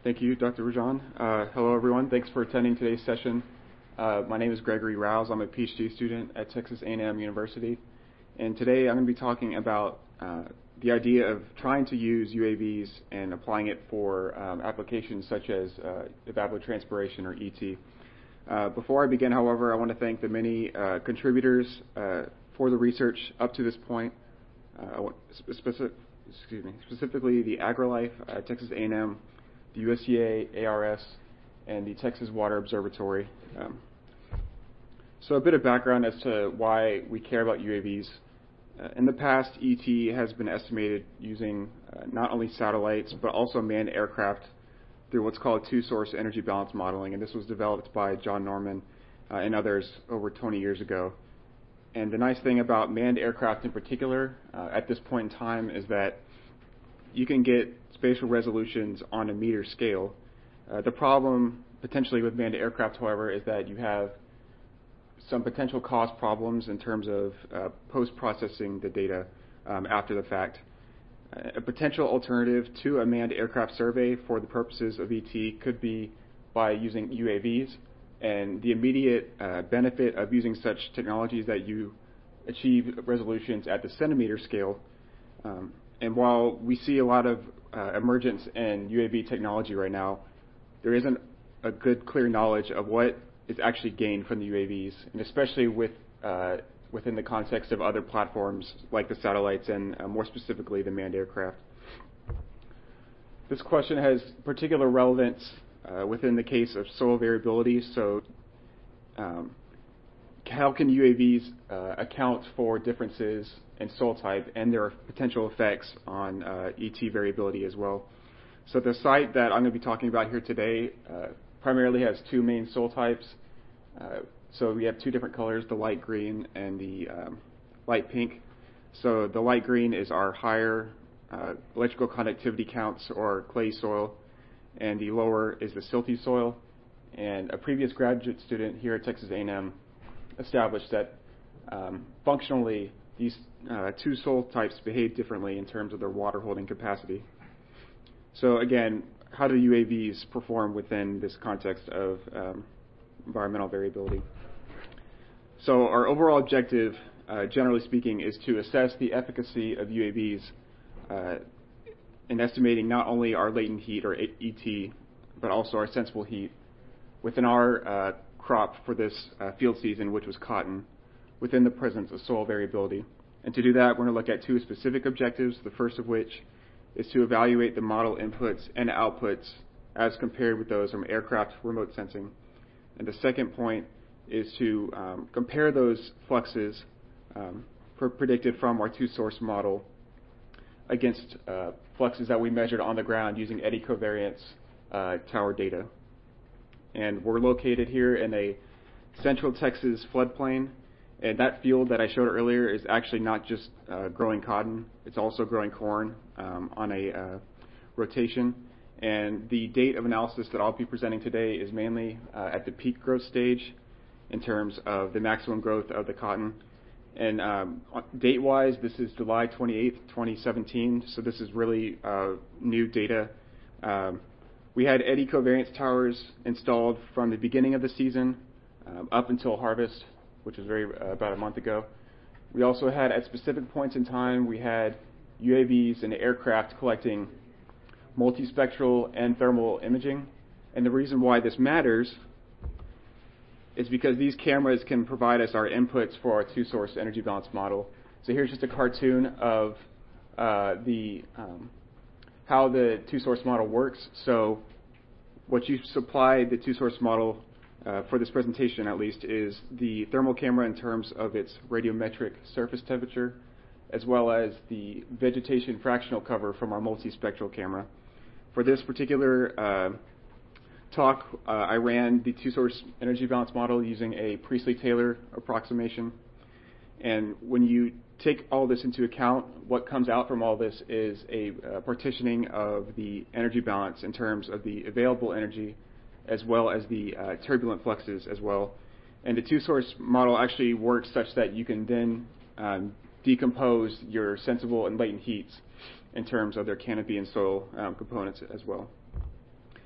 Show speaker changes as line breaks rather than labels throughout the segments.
Thank you, Dr. Rajan. Hello, everyone. Thanks for attending today's session. My name is Gregory Rouse. I'm a PhD student at Texas A&M University. And today I'm going to be talking about the idea of trying to use UAVs and applying it for applications such as evapotranspiration or ET. Before I begin, however, I want to thank the many contributors for the research up to this point. Specifically the AgriLife, Texas A&M, the USDA, ARS, and the Texas Water Observatory. So a bit of background as to why we care about UAVs. In the past, ET has been estimated using not only satellites, but also manned aircraft through what's called two-source energy balance modeling, and this was developed by John Norman and others over 20 years ago. And the nice thing about manned aircraft in particular, at this point in time, is that you can get spatial resolutions on a meter scale. The problem potentially with manned aircraft, however, is that you have some potential cost problems in terms of post-processing the data after the fact. A potential alternative to a manned aircraft survey for the purposes of ET could be by using UAVs. And the immediate benefit of using such technologies that you achieve resolutions at the centimeter scale. And while we see a lot of emergence in UAV technology right now, there isn't a good, clear knowledge of what is actually gained from the UAVs, and especially within the context of other platforms like the satellites and more specifically the manned aircraft. This question has particular relevance within the case of soil variability. So how can UAVs account for differences in soil type and their potential effects on ET variability as well? So the site that I'm going to be talking about here today primarily has two main soil types. So we have two different colors, the light green and the light pink. So the light green is our higher electrical conductivity counts or clay soil, and the lower is the silty soil. And a previous graduate student here at Texas A&M established that functionally these two soil types behave differently in terms of their water holding capacity. So again, how do UAVs perform within this context of environmental variability? So our overall objective, generally speaking, is to assess the efficacy of UAVs in estimating not only our latent heat or ET, but also our sensible heat within our crop for this field season, which was cotton, within the presence of soil variability. And to do that, we're going to look at two specific objectives, the first of which is to evaluate the model inputs and outputs as compared with those from aircraft remote sensing. And the second point is to compare those fluxes predicted from our two-source model against fluxes that we measured on the ground using eddy covariance tower data. And we're located here in a central Texas floodplain, and that field that I showed earlier is actually not just growing cotton, it's also growing corn on a rotation. And the date of analysis that I'll be presenting today is mainly at the peak growth stage in terms of the maximum growth of the cotton. And date-wise, this is July 28th, 2017, so this is really new data. We had eddy covariance towers installed from the beginning of the season up until harvest, which was about a month ago. We also had, at specific points in time, we had UAVs and aircraft collecting multispectral and thermal imaging. And the reason why this matters is because these cameras can provide us our inputs for our two-source energy balance model. So here's just a cartoon of how the two-source model works. So what you supply the two-source model for this presentation, at least, is the thermal camera in terms of its radiometric surface temperature, as well as the vegetation fractional cover from our multispectral camera. For this particular talk, I ran the two-source energy balance model using a Priestley-Taylor approximation. And when you take all this into account, what comes out from all this is a partitioning of the energy balance in terms of the available energy as well as the turbulent fluxes as well. And the two-source model actually works such that you can then decompose your sensible and latent heats in terms of their canopy and soil components as well.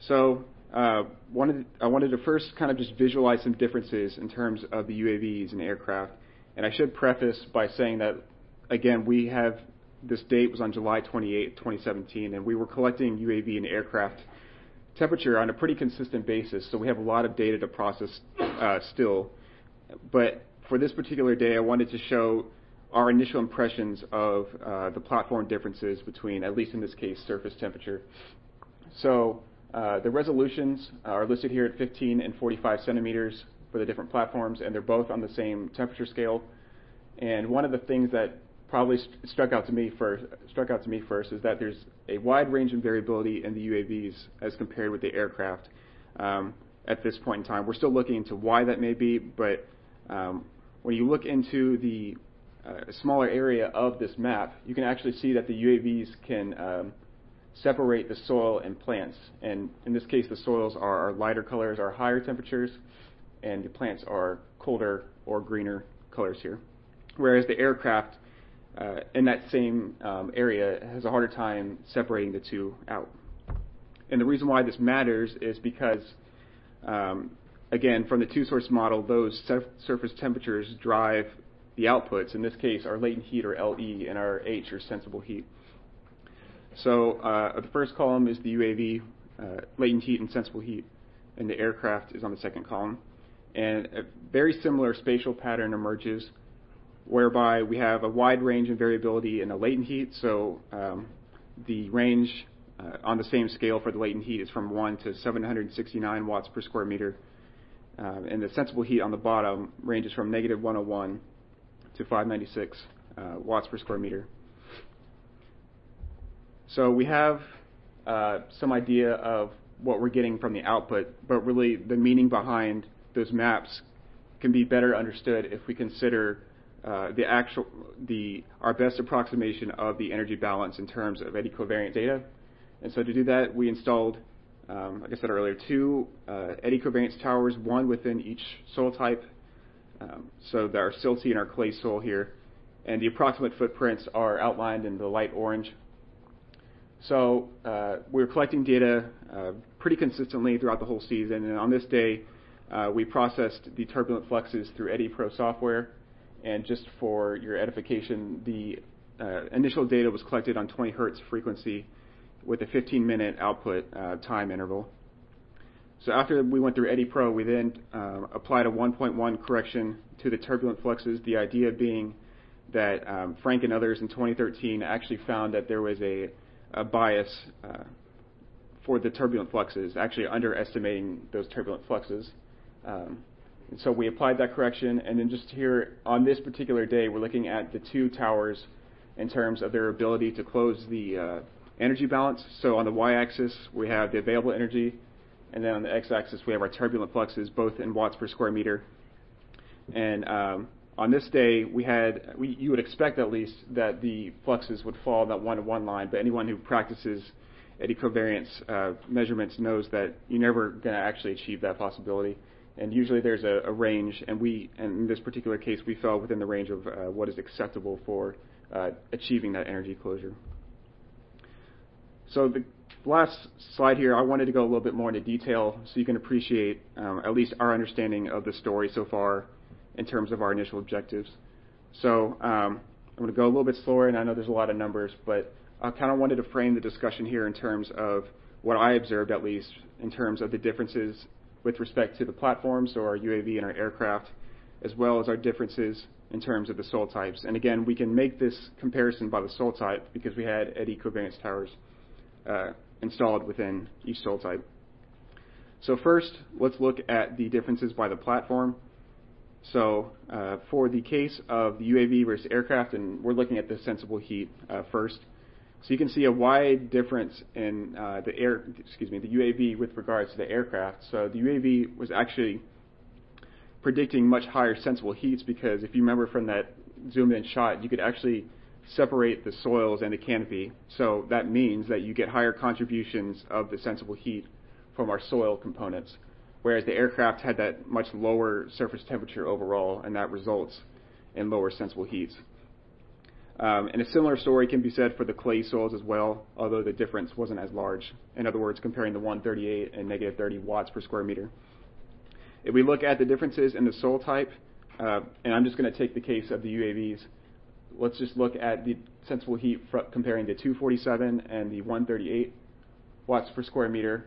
So I wanted to first kind of just visualize some differences in terms of the UAVs and aircraft. And I should preface by saying that, again, this date was on July 28, 2017, and we were collecting UAV and aircraft temperature on a pretty consistent basis, so we have a lot of data to process still. But for this particular day, I wanted to show our initial impressions of the platform differences between, at least in this case, surface temperature. So the resolutions are listed here at 15 and 45 centimeters for the different platforms, and they're both on the same temperature scale. And one of the things that probably struck out to me first is that there's a wide range in variability in the UAVs as compared with the aircraft at this point in time. We're still looking into why that may be, but when you look into the smaller area of this map, you can actually see that the UAVs can separate the soil and plants. And in this case, the soils are lighter colors, are higher temperatures, and the plants are colder or greener colors here. Whereas the aircraft in that same area has a harder time separating the two out. And the reason why this matters is because, again, from the two-source model, those surface temperatures drive the outputs. In this case, our latent heat, or LE, and our H, or sensible heat. So the first column is the UAV, latent heat and sensible heat, and the aircraft is on the second column. And a very similar spatial pattern emerges, whereby we have a wide range in variability in the latent heat. So the range on the same scale for the latent heat is from 1 to 769 watts per square meter. And the sensible heat on the bottom ranges from negative 101 to 596 watts per square meter. So we have some idea of what we're getting from the output, but really the meaning behind those maps can be better understood if we consider our best approximation of the energy balance in terms of eddy covariant data. And so to do that, we installed, like I said earlier, two eddy covariance towers, one within each soil type. So our silty and our clay soil here, and the approximate footprints are outlined in the light orange. So we're collecting data pretty consistently throughout the whole season, and on this day, we processed the turbulent fluxes through Eddy Pro software. And just for your edification, the initial data was collected on 20 hertz frequency with a 15-minute output time interval. So after we went through Eddy Pro, we then applied a 1.1 correction to the turbulent fluxes, the idea being that Frank and others in 2013 actually found that there was a bias for the turbulent fluxes, actually underestimating those turbulent fluxes. And so we applied that correction, and then just here on this particular day, we're looking at the two towers in terms of their ability to close the energy balance. So on the y-axis, we have the available energy, and then on the x-axis, we have our turbulent fluxes, both in watts per square meter. And on this day, you would expect at least that the fluxes would fall in that 1-to-1 line, but anyone who practices eddy covariance measurements knows that you're never going to actually achieve that possibility. And usually there's a range, and in this particular case, we fell within the range of what is acceptable for achieving that energy closure. So the last slide here, I wanted to go a little bit more into detail so you can appreciate at least our understanding of the story so far in terms of our initial objectives. So I'm going to go a little bit slower, and I know there's a lot of numbers, but I kind of wanted to frame the discussion here in terms of what I observed, at least, in terms of the differences with respect to the platforms, so our UAV and our aircraft, as well as our differences in terms of the soil types. And again, we can make this comparison by the soil type because we had eddy covariance towers installed within each soil type. So first, let's look at the differences by the platform. So for the case of the UAV versus aircraft, and we're looking at the sensible heat first. So you can see a wide difference in the UAV with regards to the aircraft. So the UAV was actually predicting much higher sensible heats because if you remember from that zoomed-in shot, you could actually separate the soils and the canopy. So that means that you get higher contributions of the sensible heat from our soil components, whereas the aircraft had that much lower surface temperature overall, and that results in lower sensible heats. And a similar story can be said for the clay soils as well, although the difference wasn't as large. In other words, comparing the 138 and negative 30 watts per square meter. If we look at the differences in the soil type, and I'm just going to take the case of the UAVs, let's just look at the sensible heat comparing the 247 and the 138 watts per square meter.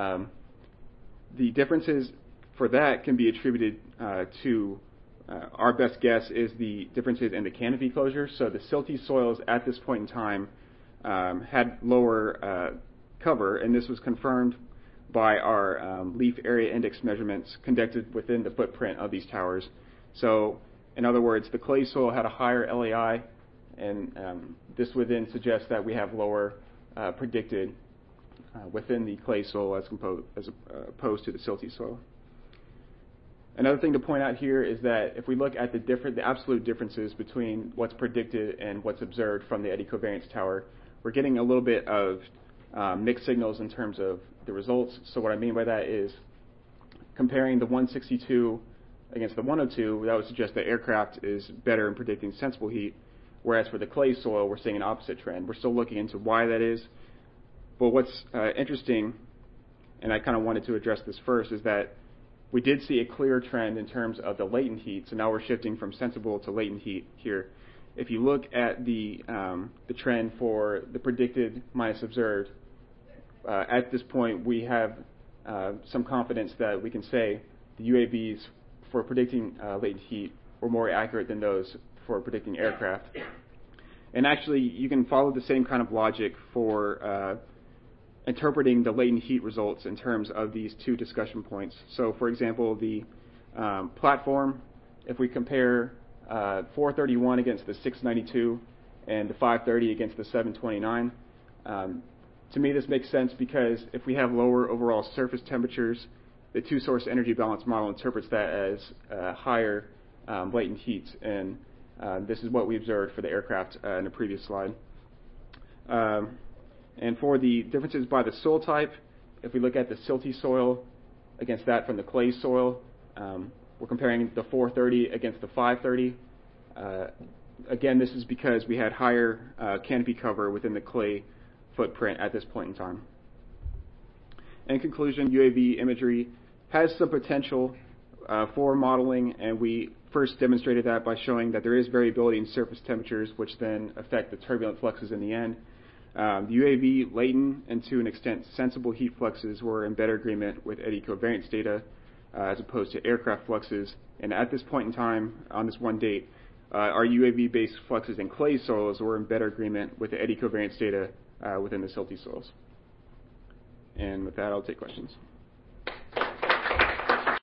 The differences for that can be attributed to our best guess is the differences in the canopy closure. So the silty soils at this point in time had lower cover, and this was confirmed by our leaf area index measurements conducted within the footprint of these towers. So in other words, the clay soil had a higher LAI, and this would then suggest that we have lower predicted within the clay soil as opposed to the silty soil. Another thing to point out here is that if we look at the absolute differences between what's predicted and what's observed from the eddy covariance tower, we're getting a little bit of mixed signals in terms of the results. So what I mean by that is comparing the 162 against the 102, that would suggest that aircraft is better in predicting sensible heat, whereas for the clay soil, we're seeing an opposite trend. We're still looking into why that is. But what's interesting, and I kind of wanted to address this first, is that we did see a clear trend in terms of the latent heat. So now we're shifting from sensible to latent heat here. If you look at the trend for the predicted minus observed, at this point we have some confidence that we can say the UAVs for predicting latent heat were more accurate than those for predicting aircraft. And actually, you can follow the same kind of logic for interpreting the latent heat results in terms of these two discussion points. So, for example, the platform, if we compare 431 against the 692 and the 530 against the 729, to me this makes sense because if we have lower overall surface temperatures, the two-source energy balance model interprets that as higher latent heat, and this is what we observed for the aircraft in the previous slide. And for the differences by the soil type, if we look at the silty soil against that from the clay soil, we're comparing the 430 against the 530. Again, this is because we had higher canopy cover within the clay footprint at this point in time. In conclusion, UAV imagery has some potential for modeling, and we first demonstrated that by showing that there is variability in surface temperatures, which then affect the turbulent fluxes in the end. The UAV latent and to an extent sensible heat fluxes were in better agreement with eddy covariance data as opposed to aircraft fluxes. And at this point in time, on this one date, our UAV-based fluxes in clay soils were in better agreement with the eddy covariance data within the silty soils. And with that, I'll take questions.